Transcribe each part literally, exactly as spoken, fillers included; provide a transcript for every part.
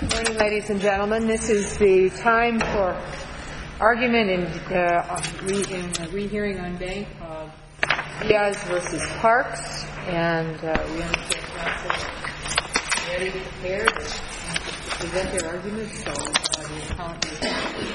Good morning, ladies and gentlemen. This is the time for argument in, uh, re, in a rehearing on bank of Diaz versus Parks, and uh, we understand counsel ready to prepare to present their arguments, so uh, the appellant is.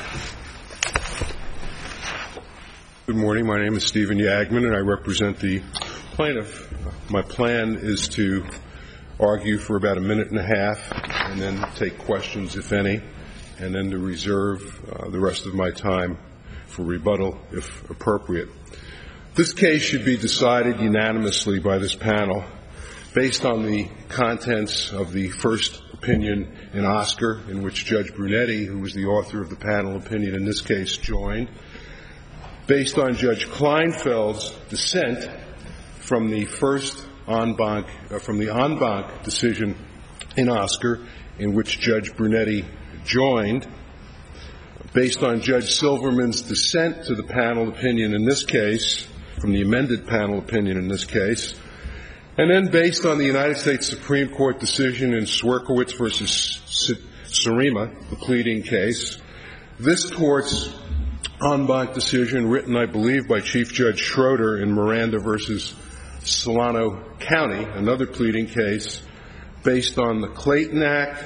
Good morning. My name is Stephen Yagman, and I represent the plaintiff. My plan is to argue for about a minute and a half and then take questions, if any, and then to reserve uh, the rest of my time for rebuttal, if appropriate. This case should be decided unanimously by this panel based on the contents of the first opinion in Oscar, in which Judge Brunetti, who was the author of the panel opinion in this case, joined, based on Judge Kleinfeld's dissent from the first en banc, uh, from the en banc decision in Oscar, in which Judge Brunetti joined, based on Judge Silverman's dissent to the panel opinion in this case, from the amended panel opinion in this case, and then based on the United States Supreme Court decision in Swierkiewicz versus Surima, the pleading case. This Court's en banc decision, written, I believe, by Chief Judge Schroeder in Miranda versus Solano County, another pleading case, based on the Clayton Act.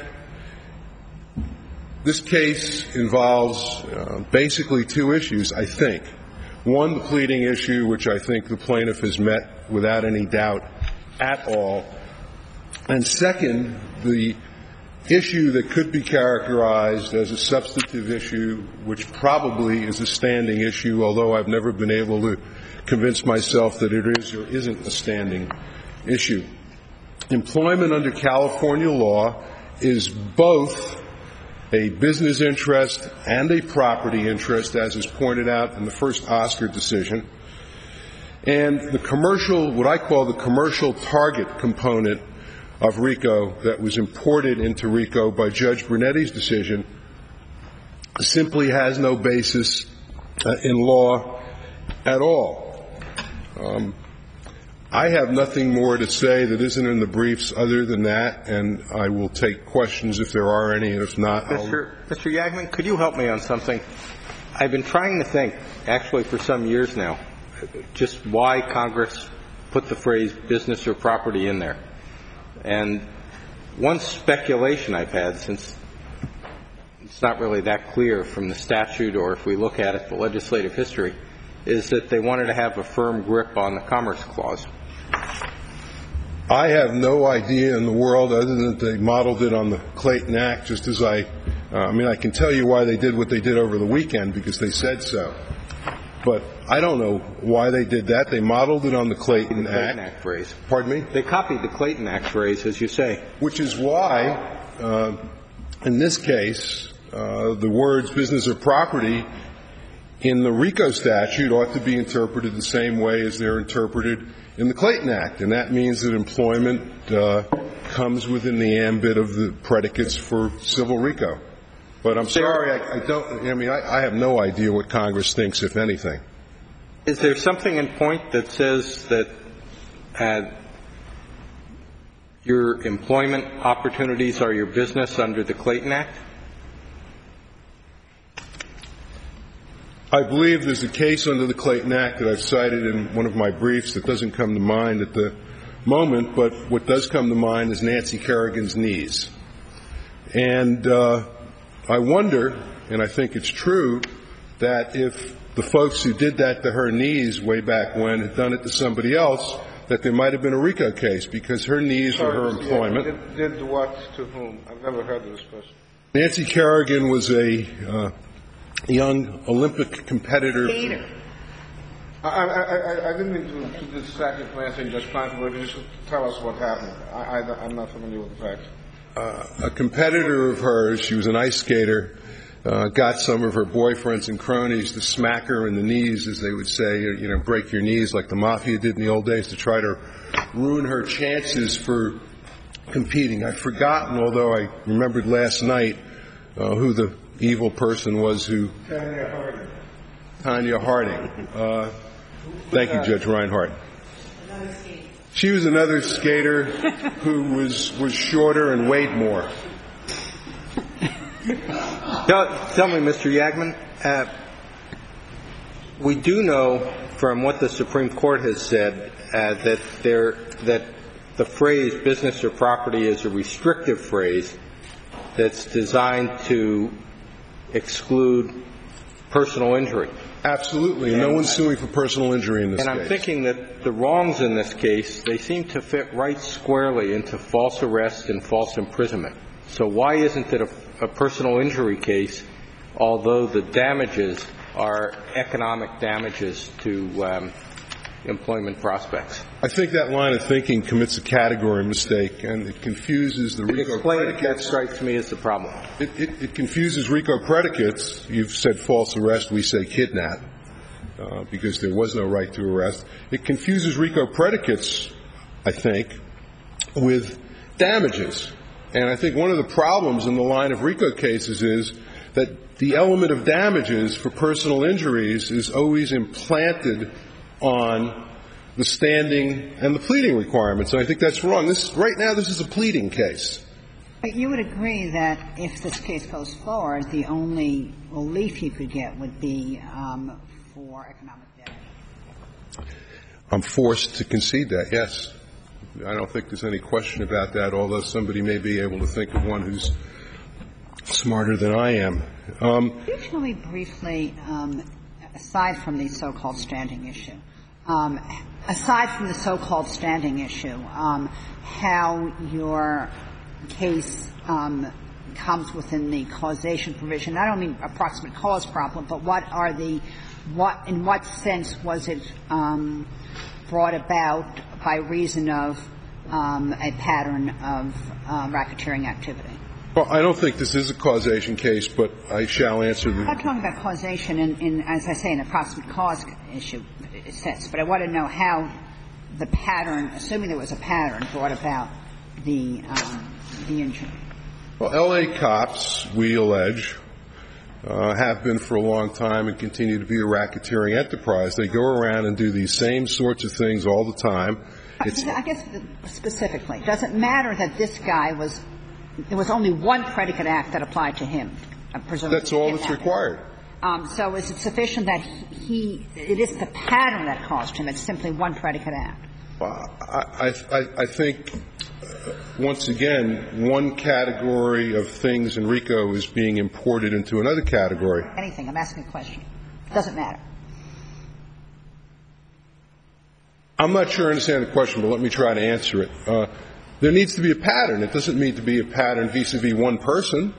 This case involves uh, basically two issues, I think. One, the pleading issue, which I think the plaintiff has met without any doubt at all. And second, the issue that could be characterized as a substantive issue, which probably is a standing issue, although I've never been able to convince myself that it is or isn't a standing issue. Employment under California law is both a business interest and a property interest, as is pointed out in the first Oscar decision. And the commercial, what I call the commercial target component of RICO that was imported into RICO by Judge Brunetti's decision simply has no basis uh, in law at all. Um, I have nothing more to say that isn't in the briefs other than that, and I will take questions if there are any, and if not, I'll... Mister Mister Yagman, could you help me on something? I've been trying to think, actually for some years now, just why Congress put the phrase business or property in there. And one speculation I've had, since it's not really that clear from the statute or if we look at it, the legislative history, is that they wanted to have a firm grip on the Commerce Clause. I have no idea in the world other than that they modeled it on the Clayton Act, just as I, uh, I mean, I can tell you why they did what they did over the weekend because they said so. But I don't know why they did that. They modeled it on the Clayton, the Clayton Act. Act phrase. Pardon me? They copied the Clayton Act phrase, as you say. Which is why, uh, in this case, uh, the words business or property in the RICO statute ought to be interpreted the same way as they're interpreted in the Clayton Act. And that means that employment uh, comes within the ambit of the predicates for civil RICO. But I'm sorry, I, I don't, I mean, I, I have no idea what Congress thinks, if anything. Is there something in point that says that uh, your employment opportunities are your business under the Clayton Act? I believe there's a case under the Clayton Act that I've cited in one of my briefs that doesn't come to mind at the moment, but what does come to mind is Nancy Kerrigan's knees. And uh, I wonder, and I think it's true, that if the folks who did that to her knees way back when had done it to somebody else, that there might have been a RICO case because her knees were her employment. Did, did what to whom? I've never heard of this person. Nancy Kerrigan was a uh, young Olympic competitor. Skater. I, I, I, I didn't mean to, to distract you from answering Judge Kleinfeld, but just tell us what happened. I, I, I'm not familiar with the facts. Uh, a competitor of hers, she was an ice skater, uh, got some of her boyfriends and cronies to smack her in the knees, as they would say, you know, break your knees like the mafia did in the old days to try to ruin her chances for competing. I've forgotten, although I remembered last night, uh, who the evil person was who... Tanya Harding. Tanya Harding. Uh, thank you, Judge Reinhardt. She was another skater who was, was shorter and weighed more. Tell, tell me, Mister Yagman, uh, we do know from what the Supreme Court has said uh, that there that the phrase business or property is a restrictive phrase that's designed to exclude personal injury. Absolutely. And no one's suing for personal injury in this case. And I'm thinking that the wrongs in this case, they seem to fit right squarely into false arrest and false imprisonment. So why isn't it a, a personal injury case, although the damages are economic damages to um, employment prospects? I think that line of thinking commits a category mistake, and it confuses the RICO predicates. That strikes me as the problem. It, it, it confuses RICO predicates. You've said false arrest, we say kidnap, uh, because there was no right to arrest. It confuses RICO predicates, I think, with damages. And I think one of the problems in the line of RICO cases is that the element of damages for personal injuries is always implanted on the standing and the pleading requirements. And I think that's wrong. This, right now, this is a pleading case. But you would agree that if this case goes forward, the only relief you could get would be um, for economic damage? I'm forced to concede that, yes. I don't think there's any question about that, although somebody may be able to think of one who's smarter than I am. Um, Could you tell me briefly, um, aside from the so-called standing issue, um, aside from the so-called standing issue, um, how your case um, comes within the causation provision? I don't mean approximate cause problem, but what are the what in what sense was it um, brought about by reason of um, a pattern of uh, racketeering activity? Well, I don't think this is a causation case, but I shall answer the... I'm not talking about causation in, in as I say, an approximate cause issue sense, but I want to know how the pattern, assuming there was a pattern, brought about the um, the injury. Well, L A cops, we allege, uh, have been for a long time and continue to be a racketeering enterprise. They go around and do these same sorts of things all the time. It's, I guess specifically, does it matter that this guy was there was only one predicate act that applied to him? Presumably that's all that's required. Um, so is it sufficient that he, it is the pattern that caused him, it's simply one predicate act? Well, I, I, I think, uh, once again, one category of things in RICO is being imported into another category. Anything. I'm asking a question. It doesn't matter. I'm not sure I understand the question, but let me try to answer it. Uh, there needs to be a pattern. It doesn't need to be a pattern vis-a-vis one person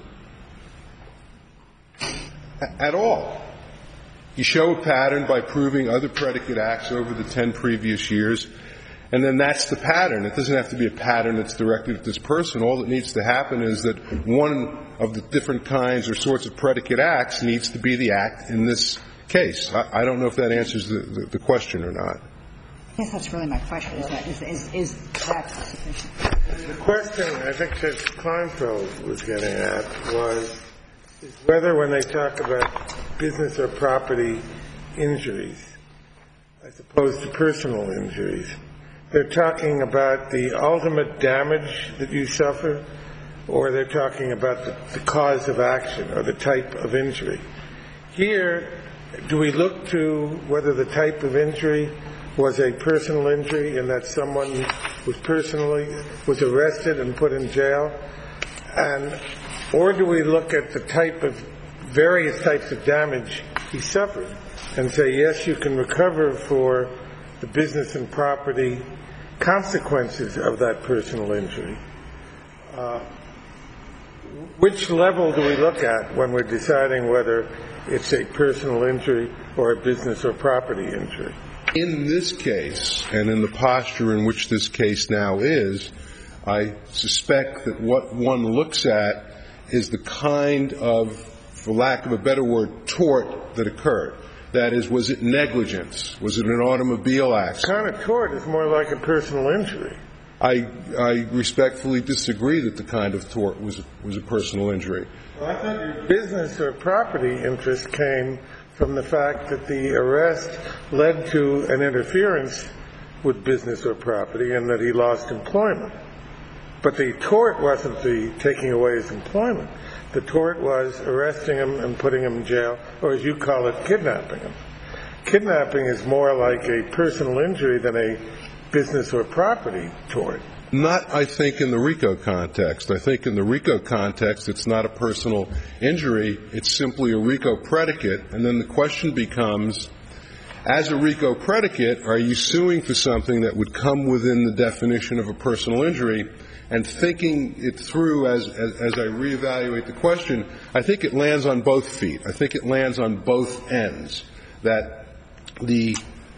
at all. You show a pattern by proving other predicate acts over the ten previous years, and then that's the pattern. It doesn't have to be a pattern that's directed at this person. All that needs to happen is that one of the different kinds or sorts of predicate acts needs to be the act in this case. I, I don't know if that answers the, the, the question or not. I guess that's really my question. Is that, is, is, is that sufficient? The question I think Judge Kleinfeld was getting at was is whether when they talk about business or property injuries, as opposed to personal injuries, they're talking about the ultimate damage that you suffer, or they're talking about the, the cause of action or the type of injury. Here, do we look to whether the type of injury was a personal injury in that someone was personally was arrested and put in jail, and or do we look at the type of various types of damage he suffered and say, yes, you can recover for the business and property consequences of that personal injury? Uh, which level do we look at when we're deciding whether it's a personal injury or a business or property injury? In this case, and in the posture in which this case now is, I suspect that what one looks at is the kind of, for lack of a better word, tort that occurred. That is, was it negligence? Was it an automobile accident? The kind of tort is more like a personal injury. I, I respectfully disagree that the kind of tort was a, was a personal injury. Well, I thought your business or property interest came from the fact that the arrest led to an interference with business or property and that he lost employment. But the tort wasn't the taking away his employment. The tort was arresting him and putting him in jail, or as you call it, kidnapping him. Kidnapping is more like a personal injury than a business or property tort. Not, I think, in the RICO context. I think in the RICO context, it's not a personal injury. It's simply a RICO predicate. And then the question becomes, as a RICO predicate, are you suing for something that would come within the definition of a personal injury? And thinking it through as, as, as I reevaluate the question, I think it lands on both feet. I think it lands on both ends. That the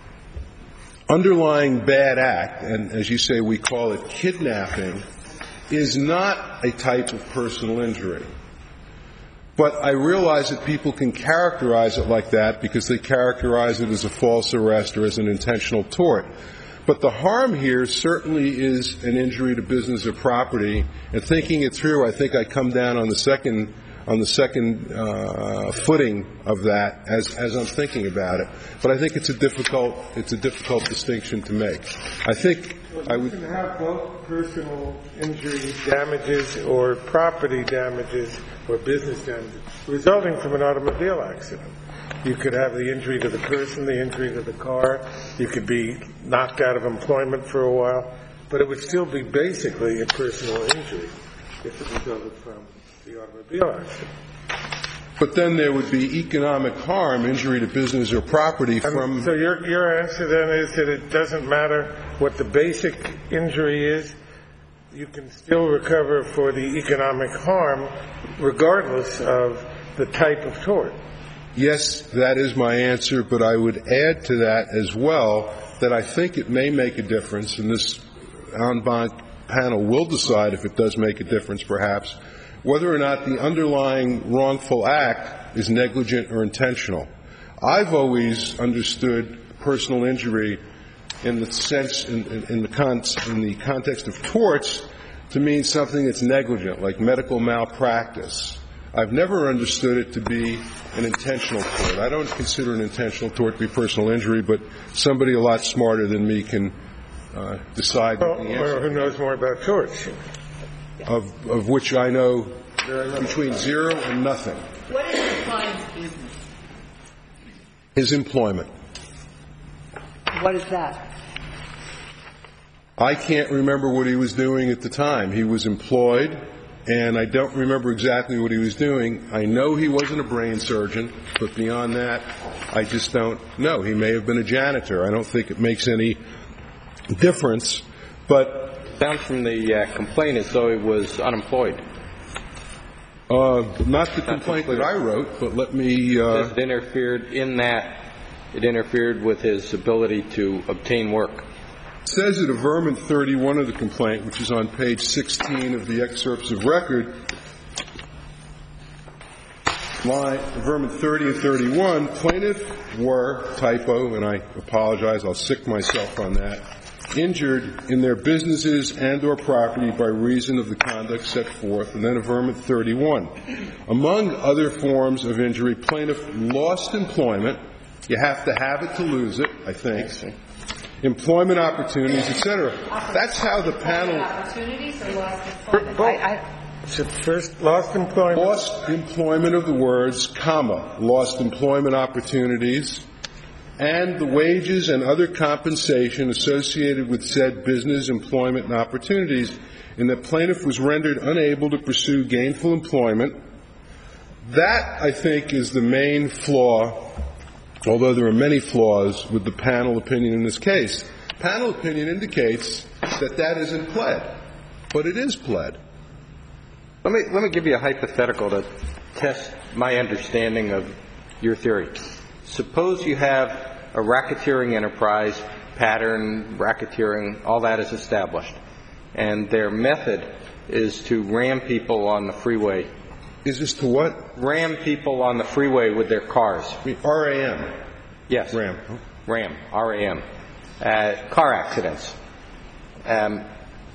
underlying bad act, and as you say, we call it kidnapping, is not a type of personal injury. But I realize that people can characterize it like that because they characterize it as a false arrest or as an intentional tort. But the harm here certainly is an injury to business or property. And thinking it through, I think I come down on the second on the second uh, footing of that as as I'm thinking about it. But I think it's a difficult it's a difficult distinction to make. I think well, I would you can have both personal injury damages or property damages or business damages resulting from an automobile accident. You could have the injury to the person, the injury to the car. You could be knocked out of employment for a while, but it would still be basically a personal injury if it resulted from the automobile accident. But then there would be economic harm, injury to business or property from... I mean, so your, your answer then is that it doesn't matter what the basic injury is, you can still recover for the economic harm regardless of the type of tort. Yes, that is my answer, but I would add to that as well that I think it may make a difference, and this en banc panel will decide if it does make a difference perhaps, whether or not the underlying wrongful act is negligent or intentional. I've always understood personal injury in the sense, in, in, in, the con- in the context of torts, to mean something that's negligent, like medical malpractice. I've never understood it to be an intentional tort. I don't consider an intentional tort to be personal injury, but somebody a lot smarter than me can uh, decide well, the answer. Well, who knows more about torts? Of, of which I know between zero and nothing. What is your client's business? His employment. What is that? I can't remember what he was doing at the time. He was employed, and I don't remember exactly what he was doing. I know he wasn't a brain surgeon, but beyond that, I just don't know. He may have been a janitor. I don't think it makes any difference. But sounds from the uh, complaint as though he was unemployed. Uh, not the complaint that I wrote, but let me... Uh, it interfered in that. It interfered with his ability to obtain work. It says at Averment thirty-one of the complaint, which is on page sixteen of the excerpts of record, line Averment thirty and thirty-one, plaintiff were, typo, and I apologize, I'll sick myself on that, injured in their businesses and or property by reason of the conduct set forth, and then Averment thirty-one. Among other forms of injury, plaintiff lost employment. You have to have it to lose it, I think. Employment opportunities, et cetera. That's how the panel... Opportunities or lost employment? Both. I, I, So first, lost employment. Lost employment of the words, comma, lost employment opportunities, and the wages and other compensation associated with said business, employment, and opportunities, in that plaintiff was rendered unable to pursue gainful employment. That, I think, is the main flaw, although there are many flaws with the panel opinion in this case. Panel opinion indicates that that isn't pled, but it is pled. Let me let me give you a hypothetical to test my understanding of your theory. Suppose you have a racketeering enterprise, pattern, racketeering, all that is established, and their method is to ram people on the freeway. Is this to what? Ram people on the freeway with their cars. I mean, R A M. Yes. Ram. Ram, R A M. Uh, car accidents. Um,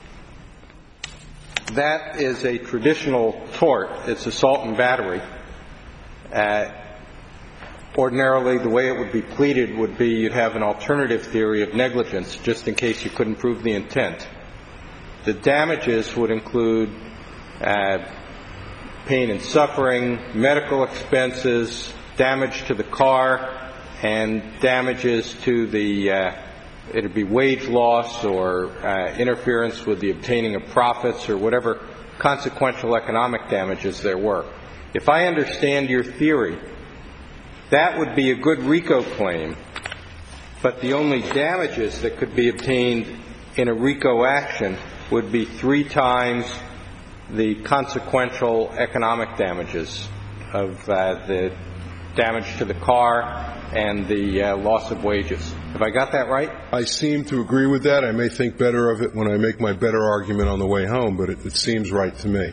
that is a traditional tort. It's assault and battery. Uh, ordinarily, the way it would be pleaded would be you'd have an alternative theory of negligence, just in case you couldn't prove the intent. the damages would include uh, pain and suffering, medical expenses, damage to the car, and damages to the, uh, it would be wage loss or uh, interference with the obtaining of profits or whatever consequential economic damages there were. If I understand your theory, that would be a good RICO claim, but the only damages that could be obtained in a RICO action would be three times the consequential economic damages of uh, the damage to the car and the uh, loss of wages. Have I got that right? I seem to agree with that. I may think better of it when I make my better argument on the way home, but it, it seems right to me.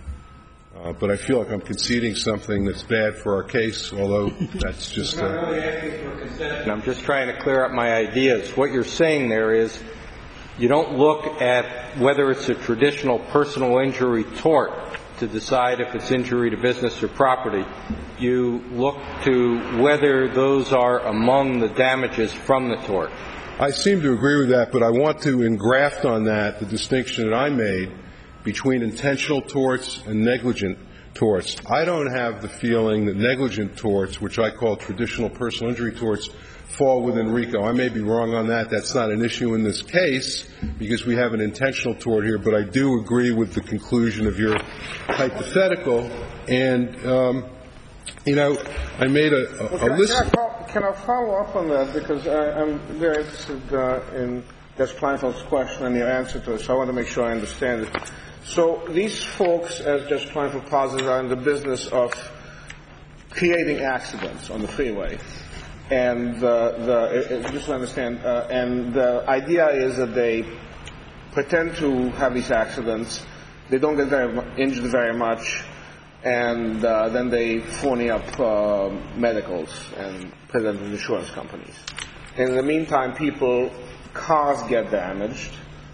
Uh, but I feel like I'm conceding something that's bad for our case, although that's just... Uh, I'm not really asking for concession. I'm just trying to clear up my ideas. What you're saying there is you don't look at whether it's a traditional personal injury tort to decide if it's injury to business or property. You look to whether those are among the damages from the tort. I seem to agree with that, but I want to engraft on that the distinction that I made between intentional torts and negligent torts. I don't have the feeling that negligent torts, which I call traditional personal injury torts, fall within RICO. I may be wrong on that. That's not an issue in this case because we have an intentional tort here, but I do agree with the conclusion of your hypothetical. And, um, you know, I made a, a, well, can, a list. I, can, I follow, can I follow up on that? Because I, I'm very interested uh, in Judge Kleinfeld's question and your answer to it, so I want to make sure I understand it. So these folks, as Judge Kleinfeld posits, are in the business of creating accidents on the freeway. And the, the, just to understand, uh, and the idea is that they pretend to have these accidents, they don't get very injured very much, and uh, then they phony up uh, medicals and present with insurance companies. And in the meantime, people, cars get damaged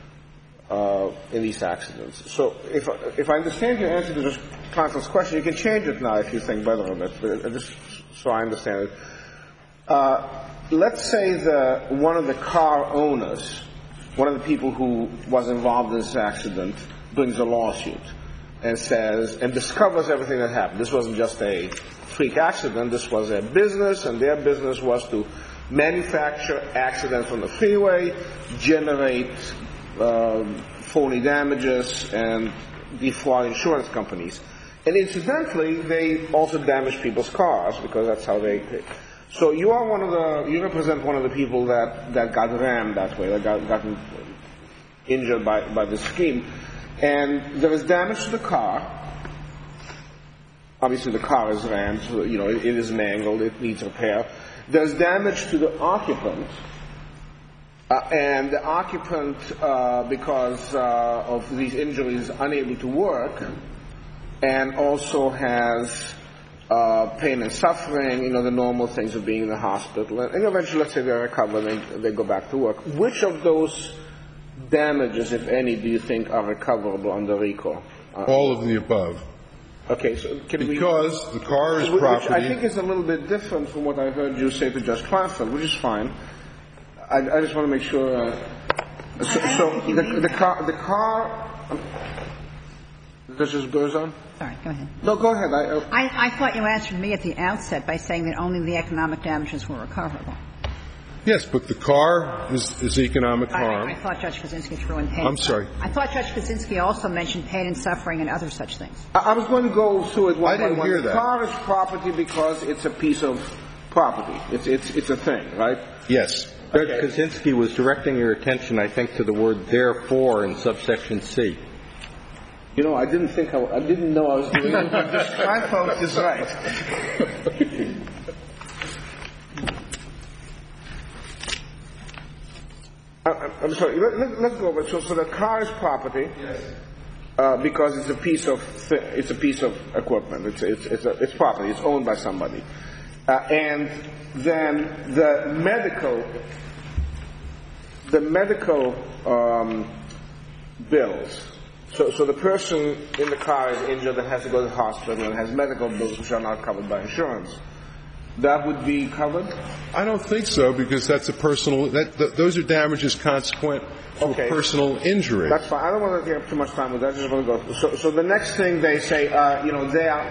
uh, in these accidents. So if if I understand your answer to Judge Kleinfeld's question, you can change it now if you think better of it, but just so I understand it. Uh, let's say the one of the car owners, one of the people who was involved in this accident, brings a lawsuit and says and discovers everything that happened. This wasn't just a freak accident. This was a business, and their business was to manufacture accidents on the freeway, generate uh, phony damages, and defraud insurance companies. And incidentally, they also damage people's cars because that's how they. So you are one of the, you represent one of the people that, that got rammed that way, that got gotten injured by, by this scheme. And there is damage to the car. Obviously the car is rammed, so, you know, it, it is mangled, it needs repair. There's damage to the occupant. Uh, and the occupant, uh, because uh, of these injuries, is unable to work and also has Uh, pain and suffering, you know, the normal things of being in the hospital. And, and eventually, let's say they recover and they, they go back to work. Which of those damages, if any, do you think are recoverable under RICO? Uh, All of the above. Okay, so can because we... Because the car is which property... I think is a little bit different from what I heard you say to Judge Kleinfeld, which is fine. I, I just want to make sure... Uh, so so the, the car... The car um, this just goes on? Sorry, go ahead. No, go ahead. I, uh, I, I thought you answered me at the outset by saying that only the economic damages were recoverable. Yes, but the car is, is economic harm. I, I thought Judge Kaczynski threw in pain. I'm sorry. I thought Judge Kaczynski also mentioned pain and suffering and other such things. I, I was going to go through it one I didn't by one. hear the that. car is property because it's a piece of property. It's it's it's a thing, right? Yes. Judge okay. Kaczynski was directing your attention, I think, to the word therefore in subsection C. You know, I didn't think I, I didn't know I was doing it, but this Kleinfeld is right. I, I'm sorry. Let, let, let's go over. So, so the car is property. Yes. Uh, because it's a piece of th- it's a piece of equipment. It's it's it's, a, it's property. It's owned by somebody. Uh, and then the medical the medical um, bills. So, so the person in the car is injured and has to go to the hospital and has medical bills which are not covered by insurance. that would be covered? I don't think so, because that's a personal, that, th- those are damages consequent to Okay. a personal injury. That's fine. I don't want to take up too much time with that. I just want to go. So, so the next thing they say, uh, you know, they are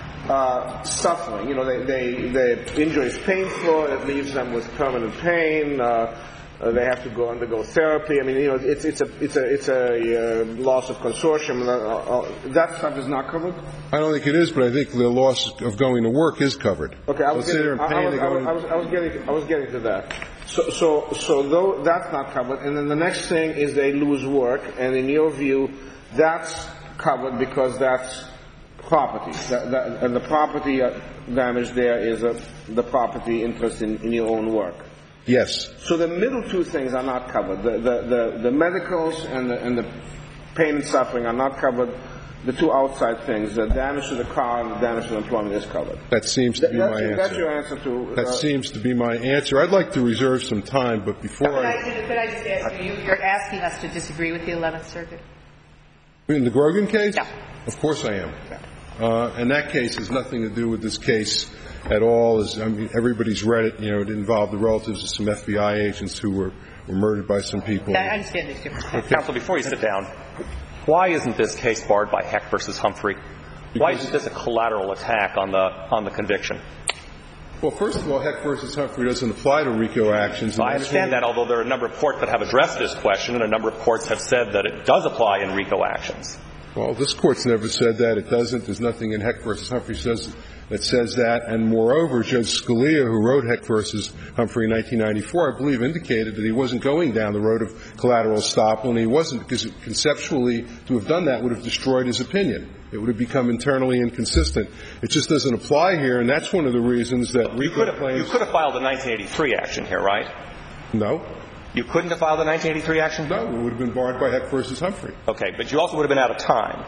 uh, suffering. You know, they, they, the injury is painful. It leaves them with permanent pain. Uh, uh, they have to go undergo therapy. I mean, you know, it's it's a it's a it's a uh, loss of consortium. Uh, uh, that stuff is not covered. I don't think it is, but I think the loss of going to work is covered. Okay, I was, Let's say they're getting, in I, pain, I, was, they I, go was, in- I, was, I was getting I was getting to that. So so so though that's not covered, and then the next thing is they lose work, and in your view, that's covered because that's property, that, that, and the property damage there is a, the property interest in, in your own work. Yes. So the middle two things are not covered. The the the, the medicals and the, and the pain and suffering are not covered. The two outside things, the damage to the car and the damage to the employment, is covered. That seems to be that's my your, answer. That's your answer to. Uh, That seems to be my answer. I'd like to reserve some time, but before Could I, I, could I just ask you, you're asking us to disagree with the eleventh Circuit? in the Grogan case, Yeah. of course I am. Uh, and that case has nothing to do with this case at all. As I mean, everybody's read it. You know, it involved the relatives of some F B I agents who were, were murdered by some people. I understand there's different. Counsel, before you sit down, why isn't this case barred by Heck versus Humphrey? Why isn't this a collateral attack on the on the conviction? Well, first of all, Heck versus Humphrey doesn't apply to RICO actions. I understand that, although there are a number of courts that have addressed this question, and a number of courts have said that it does apply in RICO actions. Well, this Court's never said that. It doesn't. There's nothing in Heck versus Humphrey says that says that. And moreover, Judge Scalia, who wrote Heck versus Humphrey in nineteen ninety-four, I believe indicated that he wasn't going down the road of collateral estoppel, and he wasn't, because conceptually to have done that would have destroyed his opinion. It would have become internally inconsistent. It just doesn't apply here, and that's one of the reasons that You RICO could have, claims... you could have filed a nineteen eighty-three action here, right? No. You couldn't have filed a nineteen eighty-three action? No, it would have been barred by Heck versus Humphrey. Okay, but you also would have been out of time.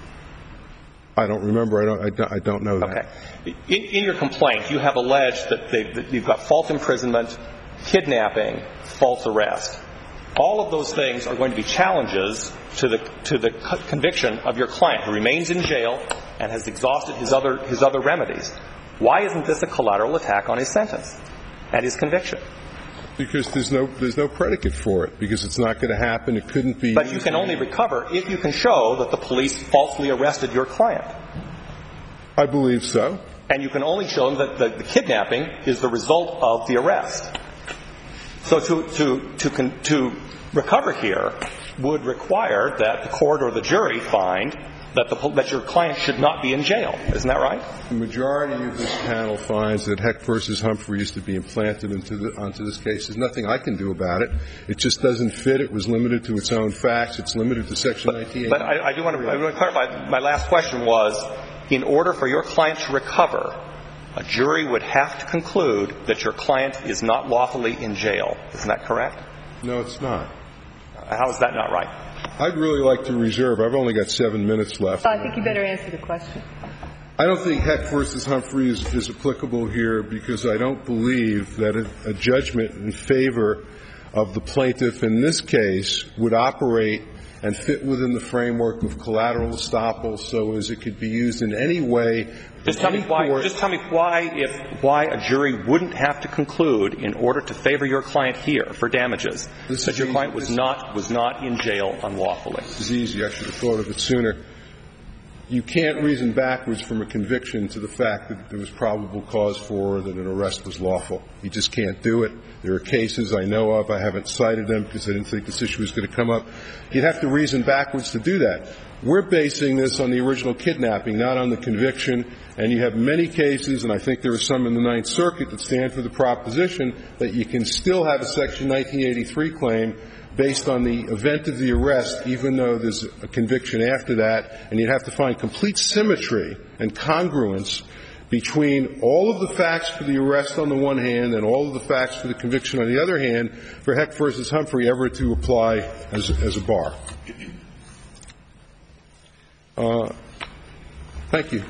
I don't remember. I don't, I don't, I don't know that. Okay. In, in your complaint, you have alleged that, they, that you've got false imprisonment, kidnapping, false arrest. All of those things are going to be challenges to the to the conviction of your client, who remains in jail and has exhausted his other his other remedies. Why isn't this a collateral attack on his sentence and his conviction? Because there's no there's no predicate for it. Because it's not going to happen. It couldn't be. But you can only recover if you can show that the police falsely arrested your client. I believe so. And you can only show that the, the kidnapping is the result of the arrest. So to to to con, to recover here would require that the court or the jury find that the that your client should not be in jail. Isn't that right? The majority of this panel finds that Heck versus Humphrey is to be implanted into the, onto this case. There's nothing I can do about it. It just doesn't fit. It was limited to its own facts. It's limited to Section nineteen eighty. But I, I do want to I want to clarify. My last question was, in order for your client to recover, a jury would have to conclude that your client is not lawfully in jail. Isn't that correct? No, it's not. How is that not right? I'd really like to reserve. I've only got seven minutes left. Well, I think you better answer the question. I don't think Heck versus Humphrey is, is applicable here because I don't believe that a, a judgment in favor of the plaintiff in this case would operate and fit within the framework of collateral estoppel so as it could be used in any way. Just tell me why. Court. Just tell me why, if why a jury wouldn't have to conclude in order to favor your client here for damages This that is your easy. client was This not was not in jail unlawfully. This is easy. I should have thought of it sooner. You can't reason backwards from a conviction to the fact that there was probable cause for that an arrest was lawful. You just can't do it. There are cases I know of. I haven't cited them because I didn't think this issue was going to come up. You'd have to reason backwards to do that. We're basing this on the original kidnapping, not on the conviction. And you have many cases, and I think there are some in the Ninth Circuit, that stand for the proposition that you can still have a Section nineteen eighty-three claim based on the event of the arrest, even though there's a conviction after that, and you'd have to find complete symmetry and congruence between all of the facts for the arrest on the one hand and all of the facts for the conviction on the other hand for Heck versus Humphrey ever to apply as, as a bar. Uh, thank you.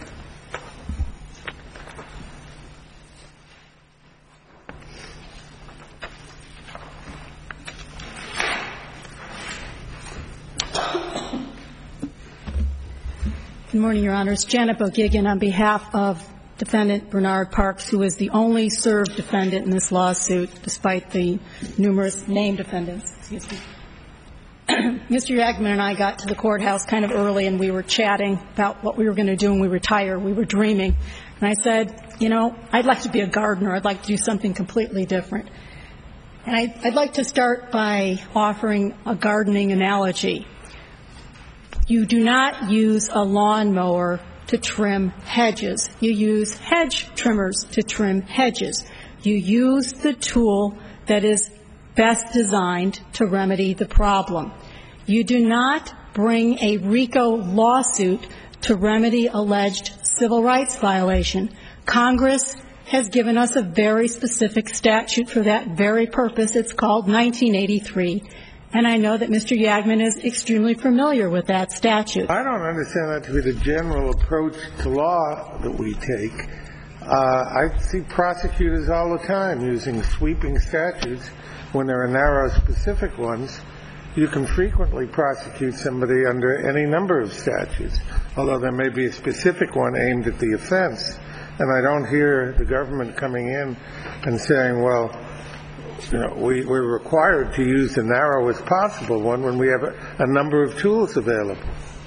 Good morning, Your Honors. Janet Bogigan on behalf of defendant, Bernard Parks, who is the only served defendant in this lawsuit, despite the numerous named defendants. Excuse me. Mister Yagman and I got to the courthouse kind of early, and we were chatting about what we were going to do when we retire. We were dreaming. And I said, you know, I'd like to be a gardener. I'd like to do something completely different. And I, I'd like to start by offering a gardening analogy. You do not use a lawnmower to trim hedges. You use hedge trimmers to trim hedges. You use the tool that is best designed to remedy the problem. You do not bring a RICO lawsuit to remedy alleged civil rights violation. Congress has given us a very specific statute for that very purpose. It's called nineteen eighty-three, and I know that Mister Yagman is extremely familiar with that statute. I don't understand that to be the general approach to law that we take. Uh, I see prosecutors all the time using sweeping statutes when there are narrow, specific ones. You can frequently prosecute somebody under any number of statutes, although there may be a specific one aimed at the offense. And I don't hear the government coming in and saying, well, you know, we, we're required to use the narrowest possible one when we have a, a number of tools available.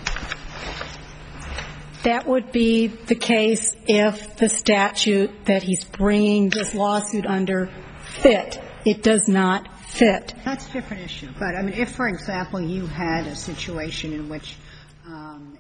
That would be the case if the statute that he's bringing this lawsuit under fit. It does not fit. That's a different issue. But, I mean, if, for example, you had a situation in which um,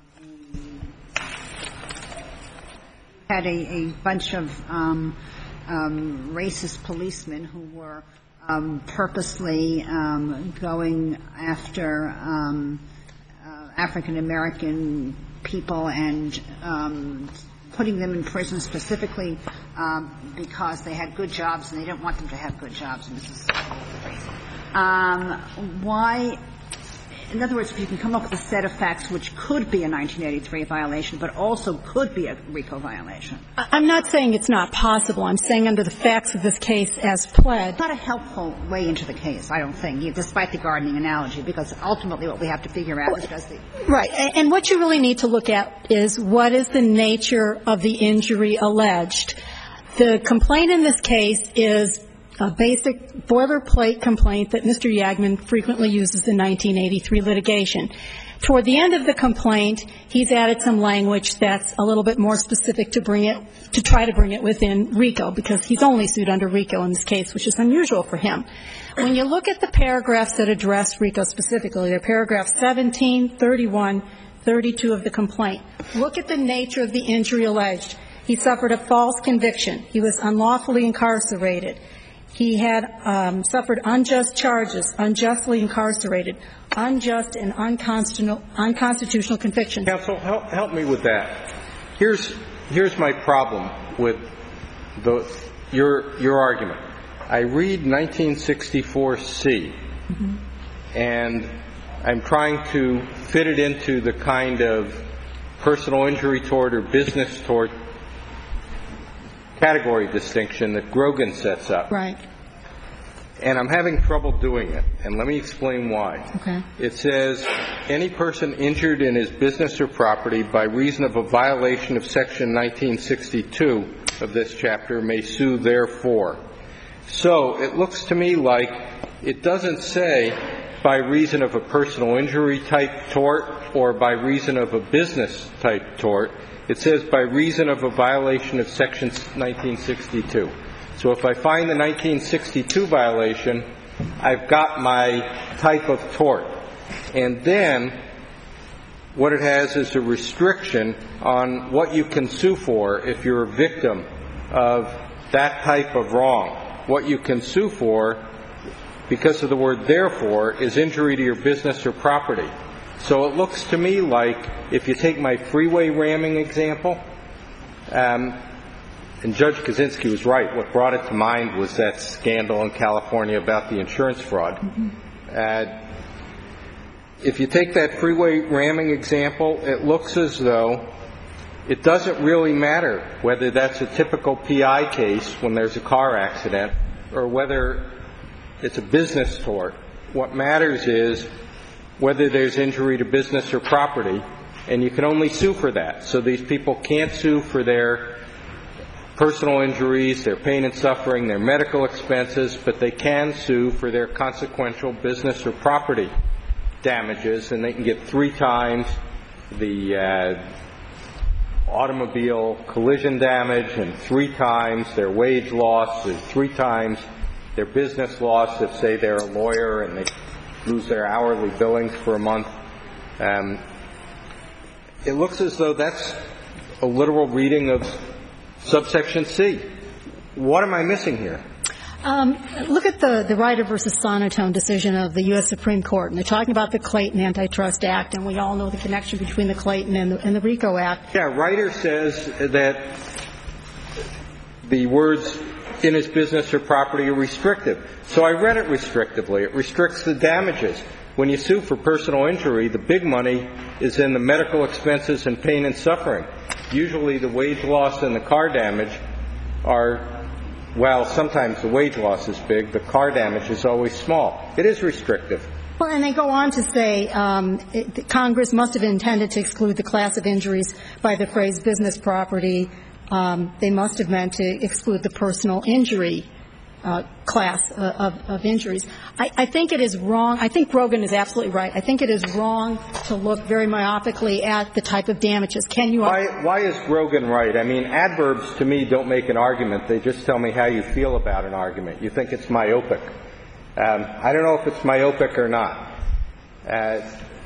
had a, a bunch of um, um, racist policemen who were um, purposely um, going after um, uh, African-American people and um, putting them in prison specifically um, because they had good jobs and they didn't want them to have good jobs. And this is crazy. Um, why? In other words, if you can come up with a set of facts which could be a nineteen eighty-three violation, but also could be a RICO violation. I'm not saying it's not possible. I'm saying under the facts of this case as pled. It's not a helpful way into the case, I don't think, despite the gardening analogy, because ultimately what we have to figure out is does the... Right. And what you really need to look at is what is the nature of the injury alleged. The complaint in this case is a basic boilerplate complaint that Mister Yagman frequently uses in nineteen eighty-three litigation. Toward the end of the complaint, he's added some language that's a little bit more specific to bring it, to try to bring it within RICO, because he's only sued under RICO in this case, which is unusual for him. When you look at the paragraphs that address RICO specifically, they're paragraphs seventeen, thirty-one, thirty-two of the complaint. Look at the nature of the injury alleged. He suffered a false conviction. He was unlawfully incarcerated. He had um, suffered unjust charges, unjustly incarcerated, unjust and unconstitutional, unconstitutional convictions. Counsel, help, help me with that. Here's here's my problem with the, your your argument. I read nineteen sixty-four C, mm-hmm. and I'm trying to fit it into the kind of personal injury tort or business tort category distinction that Grogan sets up. Right. And I'm having trouble doing it, and let me explain why. Okay. It says, any person injured in his business or property by reason of a violation of Section nineteen sixty-two of this chapter may sue therefor. So it looks to me like it doesn't say by reason of a personal injury type tort or by reason of a business type tort. It says by reason of a violation of Section nineteen sixty-two. So if I find the nineteen sixty-two violation, I've got my type of tort. And then what it has is a restriction on what you can sue for if you're a victim of that type of wrong. What you can sue for, because of the word therefore, is injury to your business or property. So it looks to me like if you take my freeway ramming example, um, and Judge Kaczynski was right. What brought it to mind was that scandal in California about the insurance fraud. Mm-hmm. Uh, if you take that freeway ramming example, it looks as though it doesn't really matter whether that's a typical P I case when there's a car accident or whether it's a business tort. What matters is whether there's injury to business or property, and you can only sue for that. So these people can't sue for their personal injuries, their pain and suffering, their medical expenses, but they can sue for their consequential business or property damages, and they can get three times the uh, automobile collision damage and three times their wage loss and three times their business loss if, say, they're a lawyer and they lose their hourly billings for a month. Um, it looks as though that's a literal reading of subsection C. What am I missing here? Um, look at the, the Ryder versus Sonotone decision of the U S Supreme Court, and they're talking about the Clayton Antitrust Act, and we all know the connection between the Clayton and the, and the RICO Act. Yeah, Ryder says that the words in his business or property are restrictive. So I read it restrictively. It restricts the damages. When you sue for personal injury, the big money is in the medical expenses and pain and suffering. Usually the wage loss and the car damage are, well, sometimes the wage loss is big. The car damage is always small. It is restrictive. Well, and they go on to say um, it, Congress must have intended to exclude the class of injuries by the phrase business property. Um, they must have meant to exclude the personal injury uh, class uh, of, of injuries. I, I think it is wrong. I think Grogan is absolutely right. I think it is wrong to look very myopically at the type of damages. Can you? Why, why is Grogan right? I mean, adverbs to me don't make an argument. They just tell me how you feel about an argument. You think it's myopic. Um, I don't know if it's myopic or not. Uh,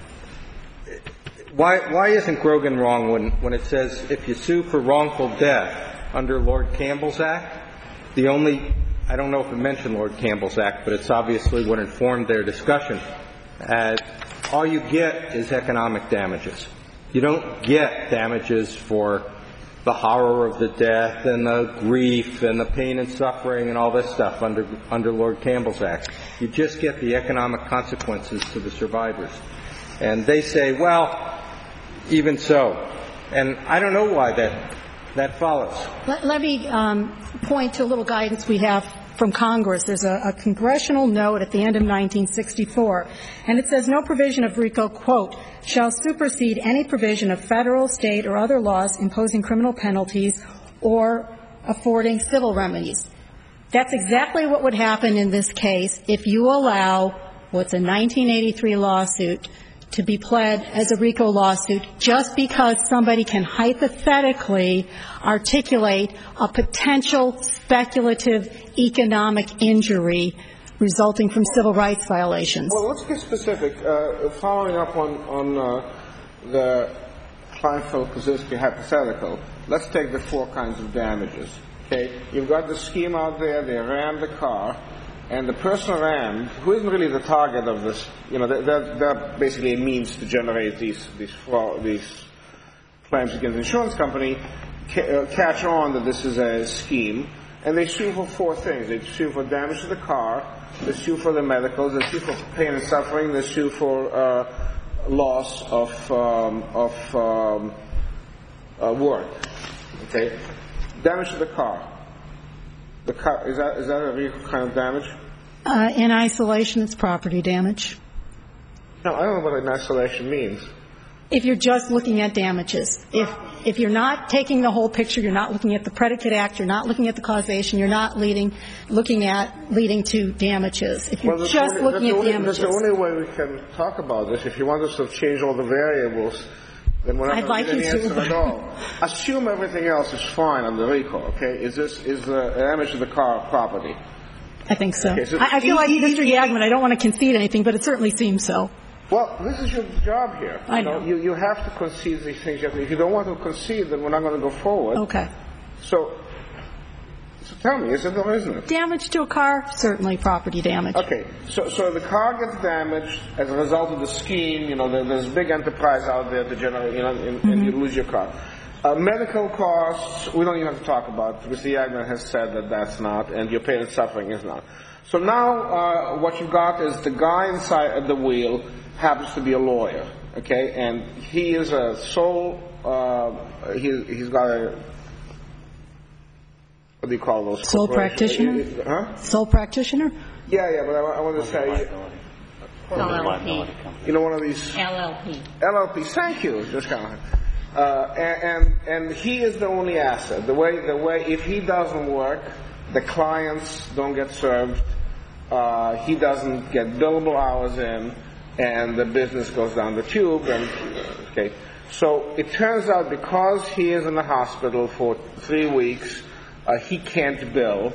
why, why isn't Grogan wrong when, when it says if you sue for wrongful death under Lord Campbell's Act, the only, I don't know if it mentioned Lord Campbell's Act, but it's obviously what informed their discussion. Uh, all you get is economic damages. You don't get damages for the horror of the death and the grief and the pain and suffering and all this stuff under under Lord Campbell's Act. You just get the economic consequences to the survivors. And they say, well, even so. And I don't know why that that follows. Let, let me um, point to a little guidance we have from Congress. There's a, a congressional note at the end of nineteen sixty-four, and it says no provision of RICO, quote, shall supersede any provision of federal, state, or other laws imposing criminal penalties or affording civil remedies. That's exactly what would happen in this case if you allow what's a nineteen eighty-three lawsuit to be pled as a RICO lawsuit just because somebody can hypothetically articulate a potential speculative economic injury resulting from civil rights violations. Well, let's get specific. Uh, following up on, on uh, the Kleinfeld-Kozinski hypothetical, let's take the four kinds of damages. Okay, you've got the scheme out there, they rammed the car, and the person rammed, who isn't really the target of this, you know, they're, they're basically a means to generate these these, fraud, these claims against the insurance company, ca- uh, catch on that this is a scheme, and they sue for four things. They sue for damage to the car, they sue for the medicals, they sue for pain and suffering, they sue for uh, loss of um, of um, uh, work. Okay, damage to the car. The car is that is that a real kind of damage? Uh, in isolation, it's property damage. No, I don't know what in isolation means. If you're just looking at damages, if if you're not taking the whole picture, you're not looking at the predicate act, you're not looking at the causation, you're not leading, looking at leading to damages. If you're well, just only, looking at only, damages, that's the only way we can talk about this. If you want us to change all the variables, then we're not I'd going like to get you any answer to. at all. Assume everything else is fine on the RICO. Okay, is this is the damage to the car property? I think so. Okay, so I, I feel like e- Mister e- Yagman, I don't want to concede anything, but it certainly seems so. Well, this is your job here. I you know. You, you have to concede these things. If you don't want to concede, then we're not going to go forward. Okay. So, so tell me, is it or isn't it? Damage to a car, certainly property damage. Okay, so so the car gets damaged as a result of the scheme. You know, there, there's a big enterprise out there to generate, you know, and, Mm-hmm. and you lose your car. Uh, medical costs, we don't even have to talk about. Mister Yagman has said that that's not, and your pain and suffering is not. So now uh, what you got is the guy inside at the wheel happens to be a lawyer, okay, and he is a sole. Uh, he he's got a. What do you call those? Sole corporations? practitioner? Huh? Sole practitioner? Yeah, yeah, but I, I want to say, L L P. you know, one of these L L P. L L Ps. Thank you. Just kind of. Uh, and, and and he is the only asset. The way the way if he doesn't work, the clients don't get served. Uh, he doesn't get billable hours in, and the business goes down the tube. And okay, so it turns out because he is in the hospital for three weeks, uh, he can't bill.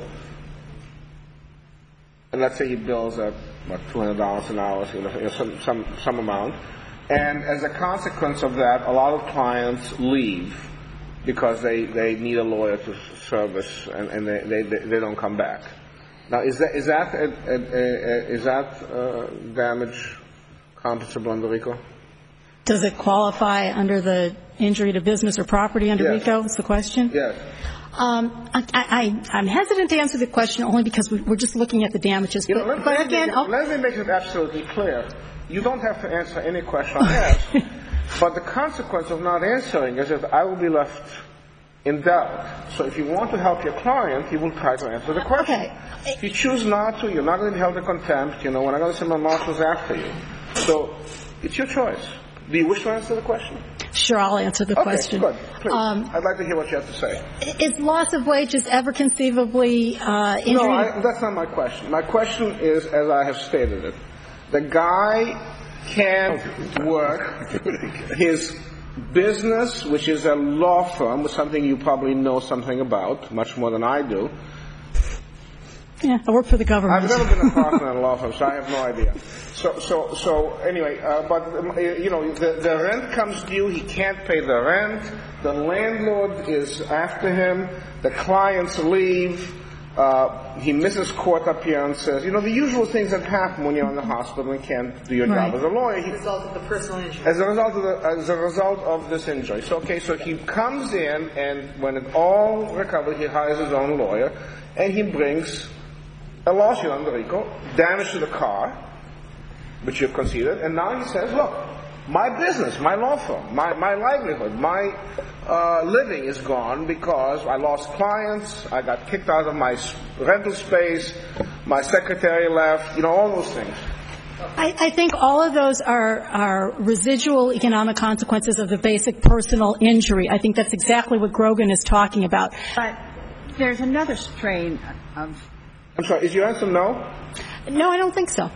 And let's say he bills at what two hundred dollars an hour, you know, some some some amount. And as a consequence of that, a lot of clients leave because they, they need a lawyer to service, and, and they, they they don't come back. Now, is that is that a, a, a, is that uh, damage compensable under RICO? Does it qualify under the injury to business or property under Yes. RICO? Is the question? Yes. Um, I, I, I'm hesitant to answer the question only because we, we're just looking at the damages. You know, but, let, but let again, me, I'll, let me make it absolutely clear. You don't have to answer any question I ask, but the consequence of not answering is that I will be left in doubt. So if you want to help your client, you will try to answer the question. Okay. If you choose not to, you're not going to be held in contempt. You know, we're not going to send my marshals after you. So it's your choice. Do you wish to answer the question? Sure, I'll answer the okay, question. Good. Please. Um, I'd like to hear what you have to say. Is loss of wages ever conceivably uh, injury? No, I, that's not my question. My question is, as I have stated it, the guy can't work his business, which is a law firm, was something you probably know something about, much more than I do. Yeah, I work for the government. I've never been a partner in a law firm, so I have no idea. So, so, so anyway, uh, but um, you know, the, the rent comes due. He can't pay the rent. The landlord is after him. The clients leave. Uh, he misses court appearances. You know, the usual things that happen when you're in the hospital and can't do your Right. job as a lawyer. He, As a result of the personal injury. As a result of the, as a result of this injury. So okay, so he comes in, and when it all recovers, he hires his own lawyer, and he brings a lawsuit under RICO, damage to the car, which you've conceded, and now he says, look, my business, my law firm, my, my livelihood, my uh, living is gone because I lost clients, I got kicked out of my rental space, my secretary left, you know, all those things. I, I think all of those are, are residual economic consequences of the basic personal injury. I think that's exactly what Grogan is talking about. But there's another strain of... I'm sorry, is your answer no? No, I don't think so.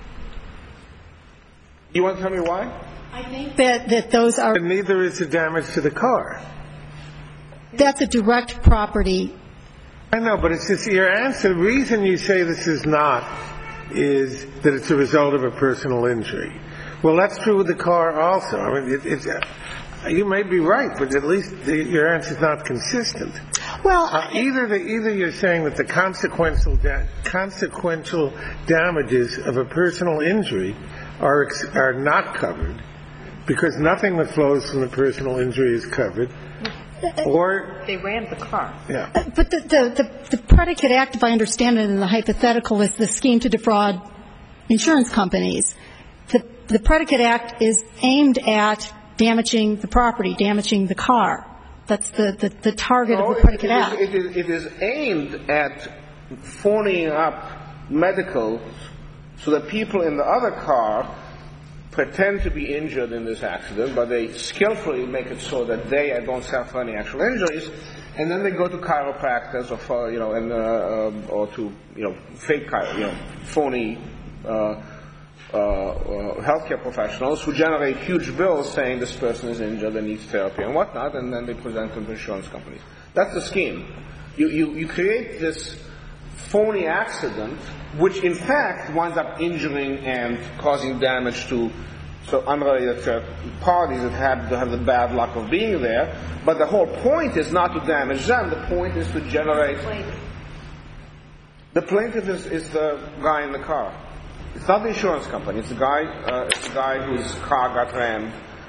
You want to tell me why? I think that, that those are... And neither is the damage to the car. That's a direct property. I know, but it's just your answer. The reason you say this is not is that it's a result of a personal injury. Well, that's true with the car also. I mean, it, it's, uh, you may be right, but at least the, your answer is not consistent. Well, Uh, either the, either you're saying that the consequential da- consequential damages of a personal injury are ex- are not covered because nothing that flows from the personal injury is covered, or They rammed the car. yeah. but the, the, the, the predicate act, if I understand it in the hypothetical, is the scheme to defraud insurance companies. The, the predicate act is aimed at damaging the property, damaging the car. That's the, the, the target No, of the predicate it, it, act. is, it, is, it is aimed at phoning up medical so that people in the other car pretend to be injured in this accident, but they skillfully make it so that they don't suffer any actual injuries, and then they go to chiropractors or for, you know, and uh, uh, or to you know fake, you know, phony uh, uh, uh, healthcare professionals who generate huge bills saying this person is injured and needs therapy and whatnot, and then they present them to insurance companies. That's the scheme. You you, you create this phony accident, which in fact winds up injuring and causing damage to so unrelated third parties that happen to have the bad luck of being there. But the whole point is not to damage them. The point is to generate. The plaintiff is, is the guy in the car. It's not the insurance company. It's the guy. Uh, it's the guy whose car got rammed.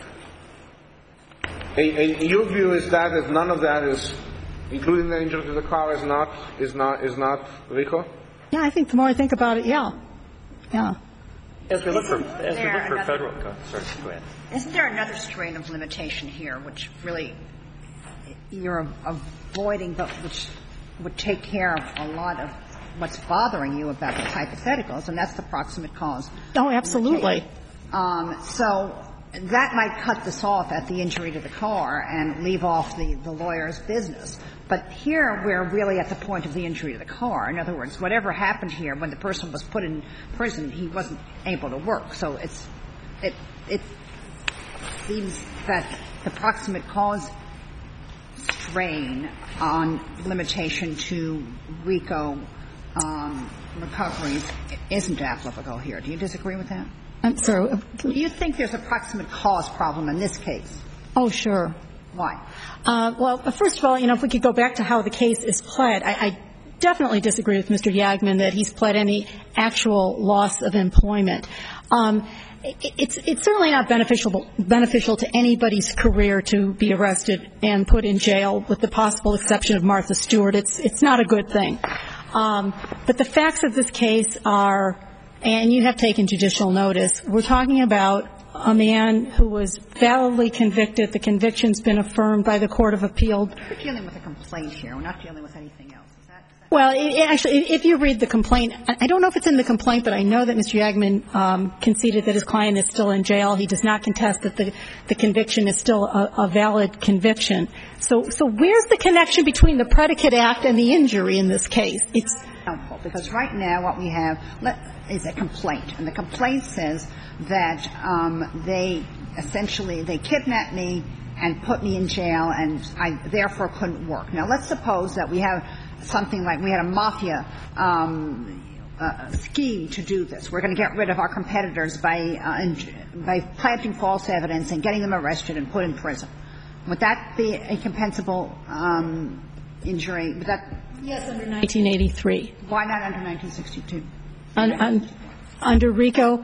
And, and your view is that is none of that is, including the injury to the car, is not is not is not RICO. Yeah, I think the more I think about it, yeah. Yeah. As we look for, as we there look for another- federal, go, sorry, go ahead. Isn't there another strain of limitation here, which really you're avoiding, but which would take care of a lot of what's bothering you about the hypotheticals, and that's the proximate cause. Oh, absolutely. Um, so that might cut this off at the injury to the car and leave off the, the lawyer's business. But here we're really at the point of the injury to the car. In other words, whatever happened here, when the person was put in prison, he wasn't able to work. So it's it it seems that the proximate cause strain on limitation to RICO um, recoveries isn't applicable here. Do you disagree with that? I'm sorry. Do you think there's a proximate cause problem in this case? Oh, sure. Why? Uh, well, first of all, you know, if we could go back to how the case is pled, I, I definitely disagree with Mister Yagman that he's pled any actual loss of employment. Um, it, it's, it's certainly not beneficial, beneficial to anybody's career to be arrested and put in jail, with the possible exception of Martha Stewart. It's, it's not a good thing. Um, but the facts of this case are, and you have taken judicial notice, we're talking about a man who was validly convicted. The conviction's been affirmed by the Court of Appeal. We're dealing with a complaint here. We're not dealing with anything else. Is that, is that well, it, it actually, if you read the complaint, I don't know if it's in the complaint, but I know that Mister Yagman um, conceded that his client is still in jail. He does not contest that the, the conviction is still a, a valid conviction. So, so where's the connection between the predicate act and the injury in this case? It's helpful, because right now what we have is a complaint, and the complaint says that um, they essentially they kidnapped me and put me in jail, and I therefore couldn't work. Now, let's suppose that we have something like we had a mafia um, uh, scheme to do this. We're going to get rid of our competitors by uh, by planting false evidence and getting them arrested and put in prison. Would that be a compensable um, injury? Would that? Yes, under nineteen eighty-three. Why not under nineteen sixty-two? Un, un, under RICO,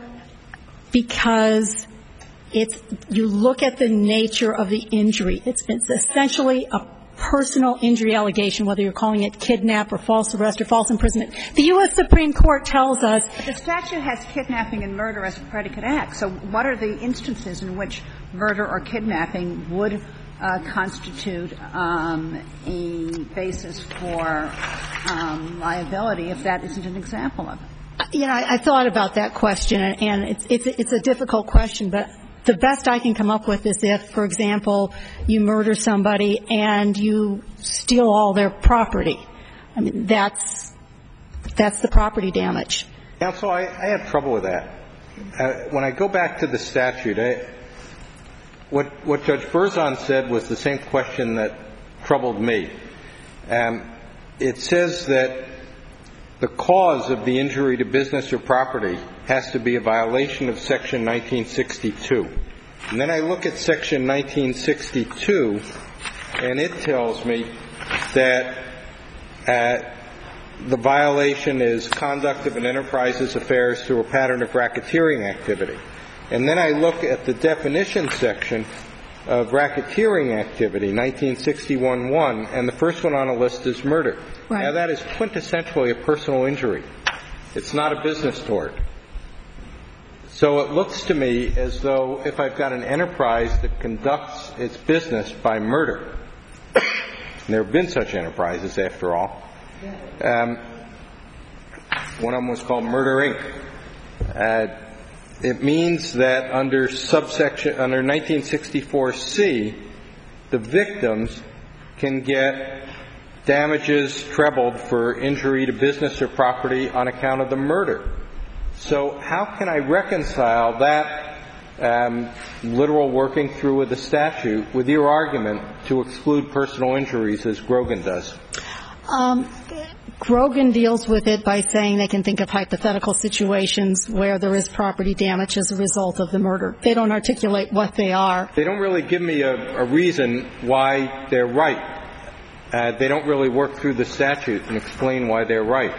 because it's you look at the nature of the injury. It's, it's essentially a personal injury allegation, whether you're calling it kidnap or false arrest or false imprisonment. The U S Supreme Court tells us the statute has kidnapping and murder as a predicate act. So what are the instances in which murder or kidnapping would uh, constitute um, a basis for um, liability if that isn't an example of it? You know, I, I thought about that question, and it's, it's, it's a difficult question, but the best I can come up with is if, for example, you murder somebody and you steal all their property. I mean, that's, that's the property damage. Counsel, I, I have trouble with that. Uh, when I go back to the statute, I, what, what Judge Berzon said was the same question that troubled me. Um, it says that the cause of the injury to business or property has to be a violation of Section nineteen sixty-two. And then I look at Section nineteen sixty-two, and it tells me that uh, the violation is conduct of an enterprise's affairs through a pattern of racketeering activity. And then I look at the definition section of racketeering activity, nineteen sixty-one one, and the first one on the list is murder. Right. Now, that is quintessentially a personal injury. It's not a business tort. So it looks to me as though if I've got an enterprise that conducts its business by murder, and there have been such enterprises after all, um, one of them was called Murder, Incorporated. Uh, it means that under subsection, under nineteen sixty-four C, the victims can get damages trebled for injury to business or property on account of the murder. So how can I reconcile that um, literal working through of the statute with your argument to exclude personal injuries as Grogan does? Um, Grogan deals with it by saying they can think of hypothetical situations where there is property damage as a result of the murder. They don't articulate what they are. They don't really give me a, a reason why they're right. Uh, they don't really work through the statute and explain why they're right.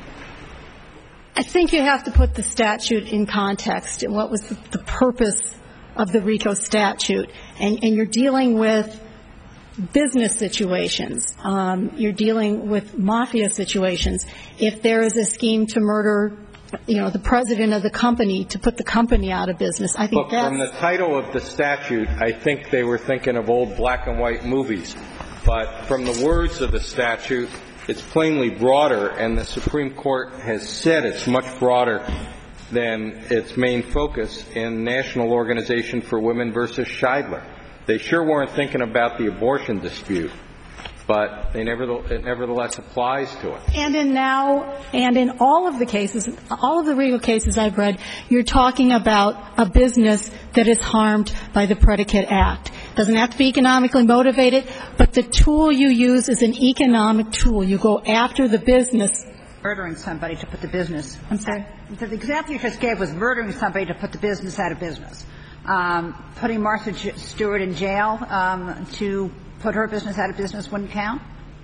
I think you have to put the statute in context and what was the, the purpose of the RICO statute. And, and you're dealing with business situations. Um, you're dealing with mafia situations. If there is a scheme to murder, you know, the president of the company, to put the company out of business, I think Look, that's... from the title of the statute, I think they were thinking of old black and white movies. But from the words of the statute, it's plainly broader, and the Supreme Court has said it's much broader than its main focus in National Organization for Women versus Scheidler. They sure weren't thinking about the abortion dispute, but they nevertheless, it nevertheless applies to it. And in now, and in all of the cases, all of the legal cases I've read, you're talking about a business that is harmed by the Predicate Act. It doesn't have to be economically motivated, but the tool you use is an economic tool. You go after the business. Murdering somebody to put the business. I'm sorry? The example you just gave was murdering somebody to put the business out of business. Um, putting Martha J- Stewart in jail um, to put her business out of business wouldn't count?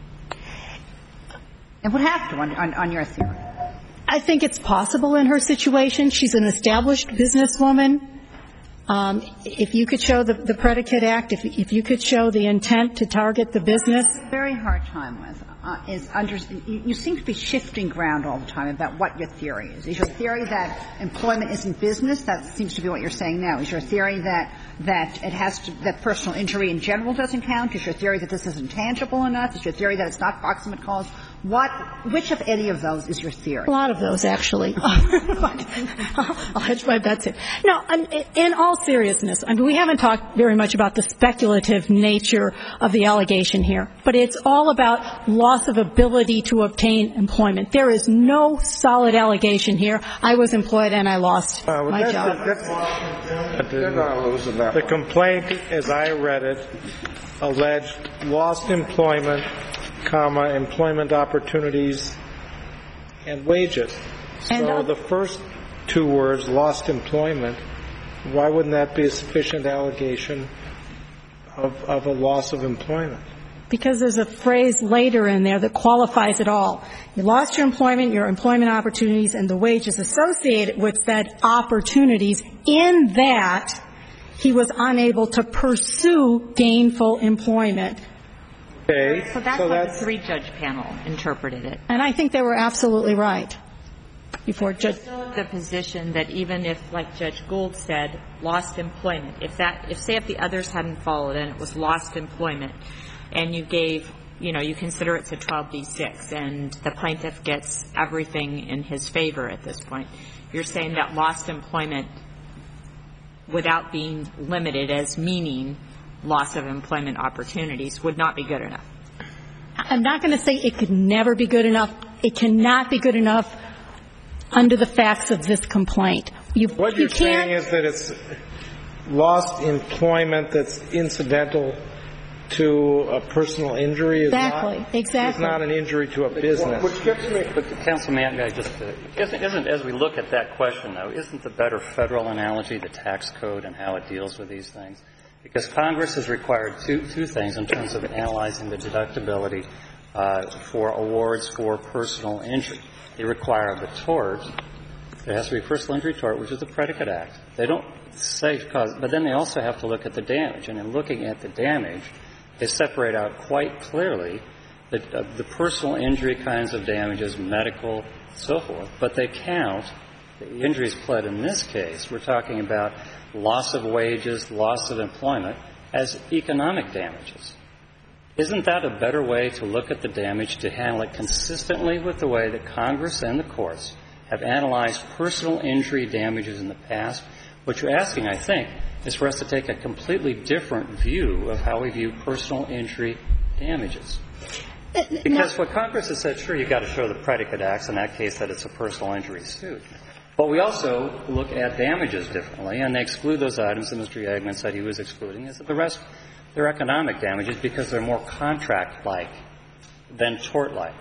It would have to on, on, on your theory. I think it's possible in her situation. She's an established businesswoman. Um, if you could show the, the Predicate Act, if, if you could show the intent to target the business. Very hard time with uh, is under. You, you seem to be shifting ground all the time about what your theory is. Is your theory that employment isn't business? That seems to be what you're saying now. Is your theory that that it has to, that personal injury in general doesn't count? Is your theory that this isn't tangible enough? Is your theory that it's not proximate cause? What, which of any of those is your theory? A lot of those, actually. I'll hedge my bets here. No, in all seriousness, I mean, we haven't talked very much about the speculative nature of the allegation here, but it's all about loss of ability to obtain employment. There is no solid allegation here. I was employed and I lost uh, well, my that's job. A, that's a, the complaint, as I read it, alleged lost employment, comma, employment opportunities and wages. So and, uh, the first two words, lost employment, why wouldn't that be a sufficient allegation of, of a loss of employment? Because there's a phrase later in there that qualifies it all. You lost your employment, your employment opportunities, and the wages associated with said opportunities. In that, he was unable to pursue gainful employment. Okay. So that's so how that's, the three-judge panel interpreted it. And I think they were absolutely right. Before Judge The position that even if, like Judge Gould said, lost employment, if that, if say if the others hadn't followed and it was lost employment, and you gave, you know, you consider it's a twelve B six, and the plaintiff gets everything in his favor at this point, you're saying that lost employment, without being limited as meaning loss of employment opportunities, would not be good enough. I'm not going to say it could never be good enough. It cannot be good enough under the facts of this complaint. You, what you you're can't, saying is that it's lost employment that's incidental to a personal injury. Is exactly, not, exactly. It's not an injury to a business. Which gets me. But, Counsel, may I just, uh, isn't, isn't, as we look at that question, though, isn't the better federal analogy the tax code and how it deals with these things? Because Congress has required two, two things in terms of analyzing the deductibility uh, for awards for personal injury. They require the tort. There has to be a personal injury tort, which is the Predicate Act. They don't say cause, but then they also have to look at the damage. And in looking at the damage, they separate out quite clearly the, uh, the personal injury kinds of damages, medical, so forth. But they count the injuries pled in this case. We're talking about loss of wages, loss of employment, as economic damages. Isn't that a better way to look at the damage, to handle it consistently with the way that Congress and the courts have analyzed personal injury damages in the past? What you're asking, I think, is for us to take a completely different view of how we view personal injury damages. Because what Congress has said, sure, you've got to show the Predicate Acts, in that case, that it's a personal injury suit. But we also look at damages differently, and they exclude those items that Mister Yagman said he was excluding. Is that the rest, they're economic damages because they're more contract-like than tort-like.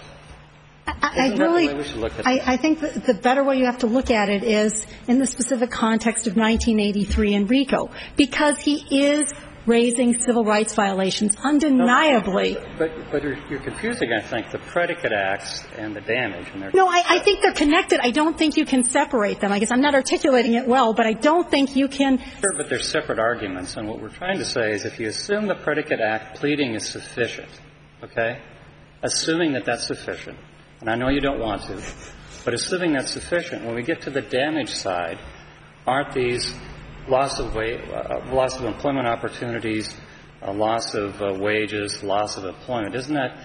I, I really, I, I think that the better way you have to look at it is in the specific context of nineteen eighty-three and RICO, because he is raising civil rights violations undeniably. No, but but you're, you're confusing, I think, the Predicate Acts and the damage. And they're no, I, I think they're connected. I don't think you can separate them. I guess I'm not articulating it well, but I don't think you can. Sure, but they're separate arguments. And what we're trying to say is if you assume the Predicate Act pleading is sufficient, okay, assuming that that's sufficient, and I know you don't want to, but assuming that's sufficient, when we get to the damage side, aren't these loss of wa- uh, loss of employment opportunities, uh, loss of uh, wages, loss of employment, isn't that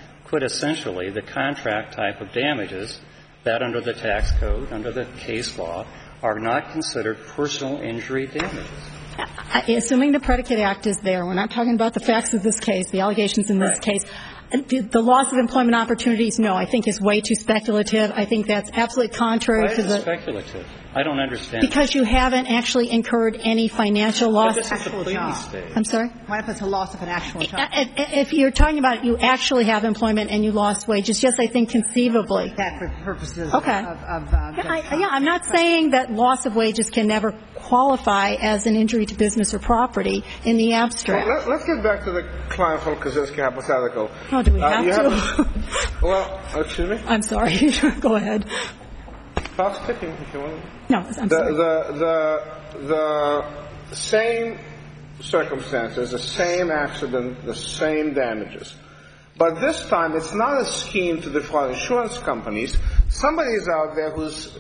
quintessentially the contract type of damages that under the tax code, under the case law, are not considered personal injury damages. Assuming the predicate act is there, we're not talking about the facts of this case, the allegations in this case. The, the loss of employment opportunities, no, I think is way too speculative. I think that's absolutely contrary Why to is the it speculative? I don't understand. Because you haven't actually incurred any financial loss. But this is a pleading stage. I'm sorry? What if it's a loss of an actual job? If you're talking about you actually have employment and you lost wages, yes, I think conceivably. That for purposes okay. of, of uh, yeah, I, yeah, I'm not saying that loss of wages can never qualify as an injury to business or property in the abstract. Well, let, let's get back to the Kleinfeld-Kaczynski hypothetical. Oh, do we uh, have you to? Have, well, excuse me? I'm sorry. Go ahead. Clock's ticking if you want. No, I'm the, sorry. The, the, the same circumstances, the same accident, the same damages. But this time, it's not a scheme to defraud insurance companies. Somebody is out there who's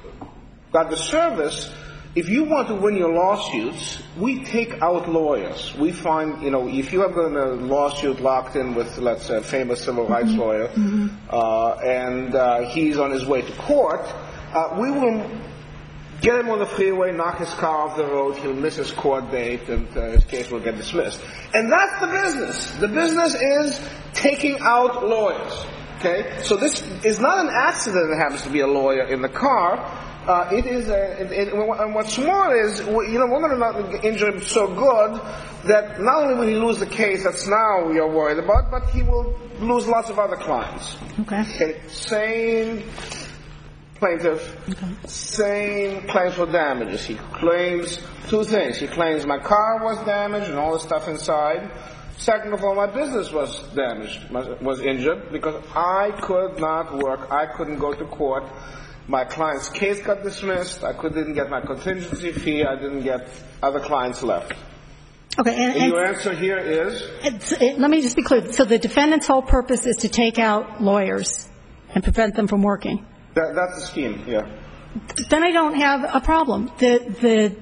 got the service. If you want to win your lawsuits, we take out lawyers. We find, you know, if you have got a lawsuit locked in with, let's say, a famous civil rights mm-hmm. lawyer, mm-hmm. Uh, and uh, he's on his way to court, uh, we will get him on the freeway, knock his car off the road, he'll miss his court date, and uh, his case will get dismissed. And that's the business. The business is taking out lawyers. Okay? So this is not an accident that happens to be a lawyer in the car. Uh, it is, a, it, it, and what's more is, you know, we're going to not injure him so good that not only will he lose the case that's now you're worried about, but he will lose lots of other clients. Okay. Okay. Same plaintiff, okay. Same claims for damages. He claims two things. He claims my car was damaged and all the stuff inside. Second of all, my business was damaged, was injured, because I could not work. I couldn't go to court. My client's case got dismissed. I could, didn't get my contingency fee. I didn't get other clients left. Okay. And, and, and your answer here is? It's, it, let me just be clear. So the defendant's whole purpose is to take out lawyers and prevent them from working. That, that's the scheme, yeah. Then I don't have a problem. The the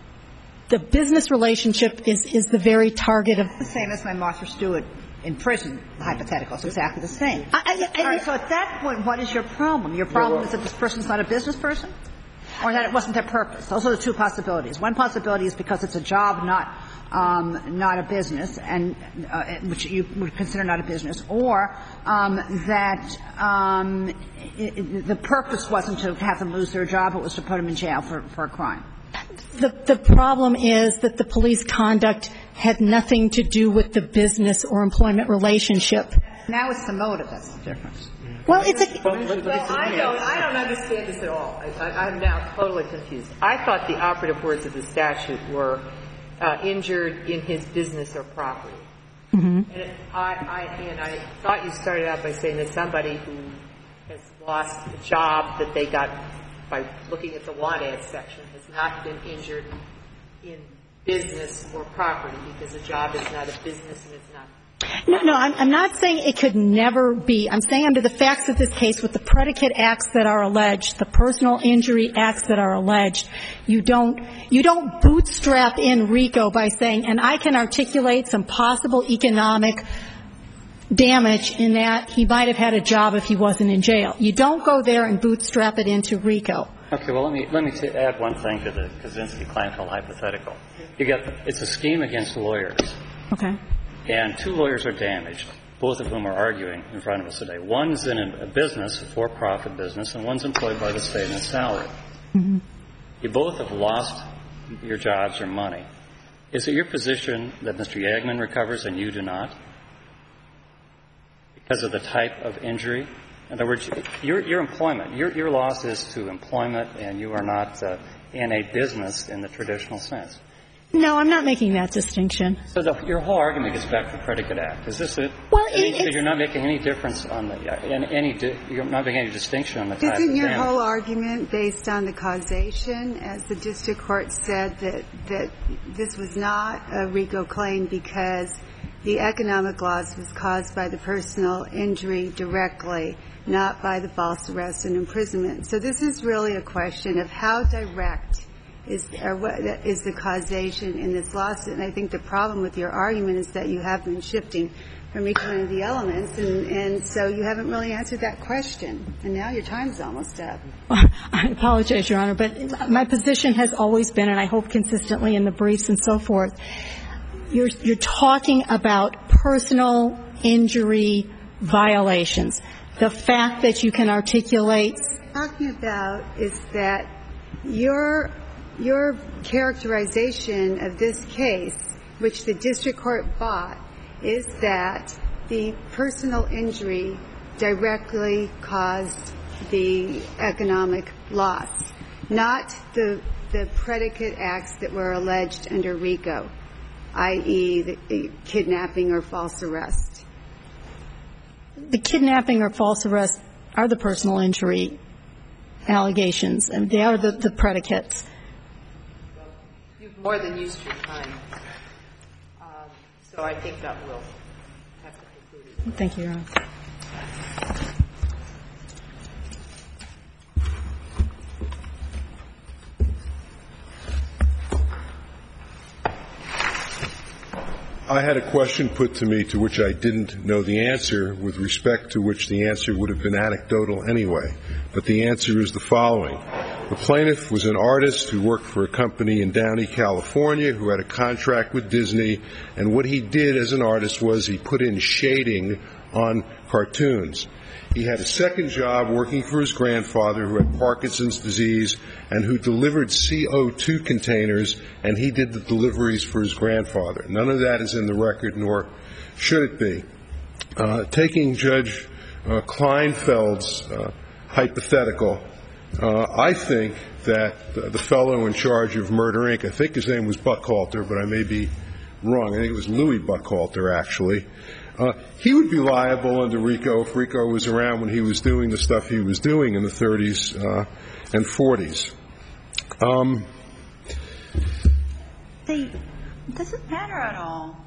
the business relationship is, is the very target of... The same as my Martha Stewart in prison hypothetical. It's exactly the same. I, I, I, All right, so at that point, what is your problem? Your problem is that this person's not a business person? Or that it wasn't their purpose? Those are the two possibilities. One possibility is because it's a job, not um, not a business, and uh, which you would consider not a business, or um, that um, it, it, the purpose wasn't to have them lose their job, it was to put them in jail for, for a crime. The, the problem is that the police conduct had nothing to do with the business or employment relationship. Now it's the motive that's the difference. Well, it's a... Well, I don't, I don't understand this at all. I, I'm now totally confused. I thought the operative words of the statute were uh, injured in his business or property. Mm-hmm. And it, I, I, and I thought you started out by saying that somebody who has lost a job that they got by looking at the want ad section has not been injured in business or property, because a job is not a business and it's not. No, no, I'm, I'm not saying it could never be. I'm saying under the facts of this case, with the predicate acts that are alleged, the personal injury acts that are alleged, you don't, you don't bootstrap in RICO by saying, and I can articulate some possible economic damage in that he might have had a job if he wasn't in jail. You don't go there and bootstrap it into RICO. Okay, well, let me let me t- add one thing to the Kaczynski-Kleinfeld hypothetical. You got it's a scheme against lawyers. Okay. And two lawyers are damaged, both of whom are arguing in front of us today. One's in a business, a for-profit business, and one's employed by the state on a salary. Mm-hmm. You both have lost your jobs or money. Is it your position that Mister Yagman recovers and you do not? Because of the type of injury? In other words, your, your employment, your, your loss is to employment, and you are not uh, in a business in the traditional sense. No, I'm not making that distinction. So the, your whole argument gets back to the predicate act. Is this it? Well, I mean, it, so you're not making any difference on the any, any you're not making any distinction on the type of Isn't your damage. whole argument based on the causation, as the district court said, that that this was not a RICO claim because the economic loss was caused by the personal injury directly, not by the false arrest and imprisonment? So this is really a question of how direct is or what is the causation in this lawsuit. And I think the problem with your argument is that you have been shifting from each one of the elements, and, and so you haven't really answered that question. And now your time's almost up. I apologize, Your Honor, but my position has always been, and I hope consistently in the briefs and so forth, you're, you're talking about personal injury violations. The fact that you can articulate. What I'm talking about is that your your characterization of this case, which the district court bought, is that the personal injury directly caused the economic loss, not the the predicate acts that were alleged under RICO, that is the, the kidnapping or false arrest. The kidnapping or false arrest are the personal injury allegations, and they are the, the predicates. You've more than used your time. Um, so I think that will have to conclude. Thank you, Your Honor. I had a question put to me to which I didn't know the answer, with respect to which the answer would have been anecdotal anyway. But the answer is the following. The plaintiff was an artist who worked for a company in Downey, California, who had a contract with Disney, and what he did as an artist was he put in shading on cartoons. He had a second job working for his grandfather, who had Parkinson's disease and who delivered C O two containers, and he did the deliveries for his grandfather. None of that is in the record, nor should it be. Uh, taking Judge uh, Kleinfeld's uh, hypothetical, uh, I think that uh, the fellow in charge of Murder, Incorporated, I think his name was Buckhalter, but I may be wrong. I think it was Louis Buckhalter, actually. Uh, he would be liable under RICO if RICO was around when he was doing the stuff he was doing in the thirties uh, and forties. Um, the, does it matter at all?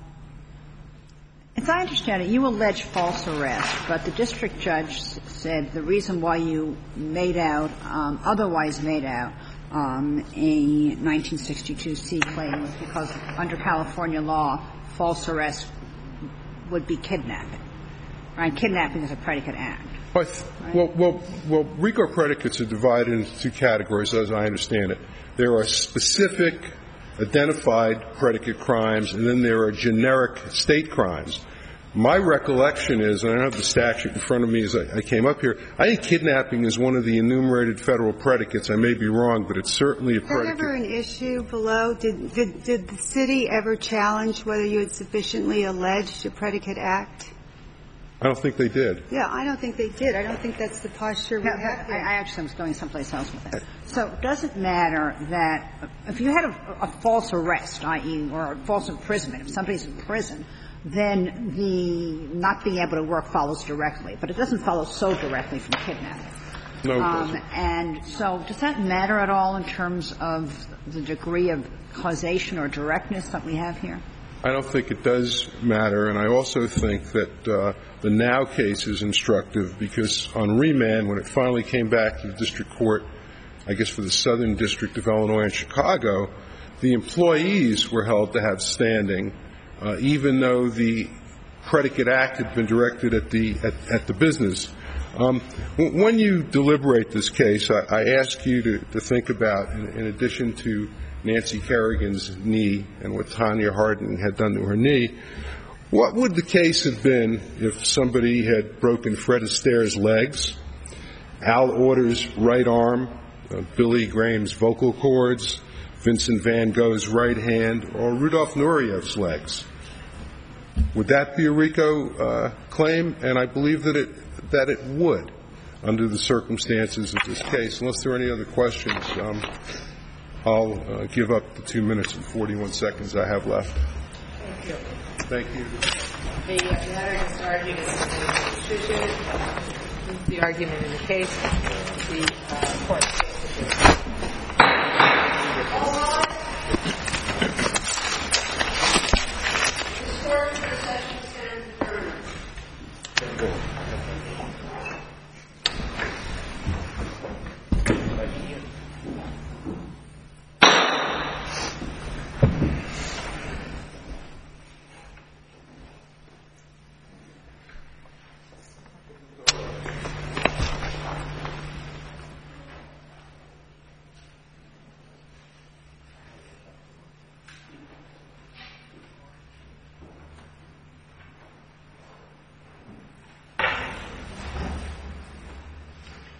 As I understand it, you allege false arrest, but the district judge said the reason why you made out, um, otherwise made out, um, a nineteen sixty-two C claim was because under California law, false arrest would be kidnapping. Right? Kidnapping is a predicate act. Right? Well, well, well, RICO predicates are divided into two categories, as I understand it. There are specific, identified predicate crimes, and then there are generic state crimes. My recollection is, and I don't have the statute in front of me as I, I came up here, I think kidnapping is one of the enumerated federal predicates. I may be wrong, but it's certainly a predicate. Was that ever an issue below? Did, did, did the city ever challenge whether you had sufficiently alleged a predicate act? I don't think they did. Yeah, I don't think they did. I don't think that's the posture we no, have here. I actually was going someplace else with that. So does it matter that if you had a, a false arrest, that is, or a false imprisonment, if somebody's in prison, then the not being able to work follows directly, but it doesn't follow so directly from kidnapping. No, it um, doesn't. And so does that matter at all in terms of the degree of causation or directness that we have here? I don't think it does matter, and I also think that uh, the Now case is instructive because on remand, when it finally came back to the district court, I guess for the Southern District of Illinois and Chicago, the employees were held to have standing, uh, even though the predicate act had been directed at the at, at the business. Um, when you deliberate this case, I, I ask you to, to think about, in, in addition to Nancy Kerrigan's knee and what Tanya Harding had done to her knee, what would the case have been if somebody had broken Fred Astaire's legs, Al Order's right arm, uh, Billy Graham's vocal cords, Vincent van Gogh's right hand, or Rudolf Nuriev's legs? Would that be a RICO uh, claim? And I believe that it that it would, under the circumstances of this case. Unless there are any other questions, um, I'll uh, give up the two minutes and forty-one seconds I have left. Thank you. Thank you. The matter is argued as a decision. The argument in the case, the uh, court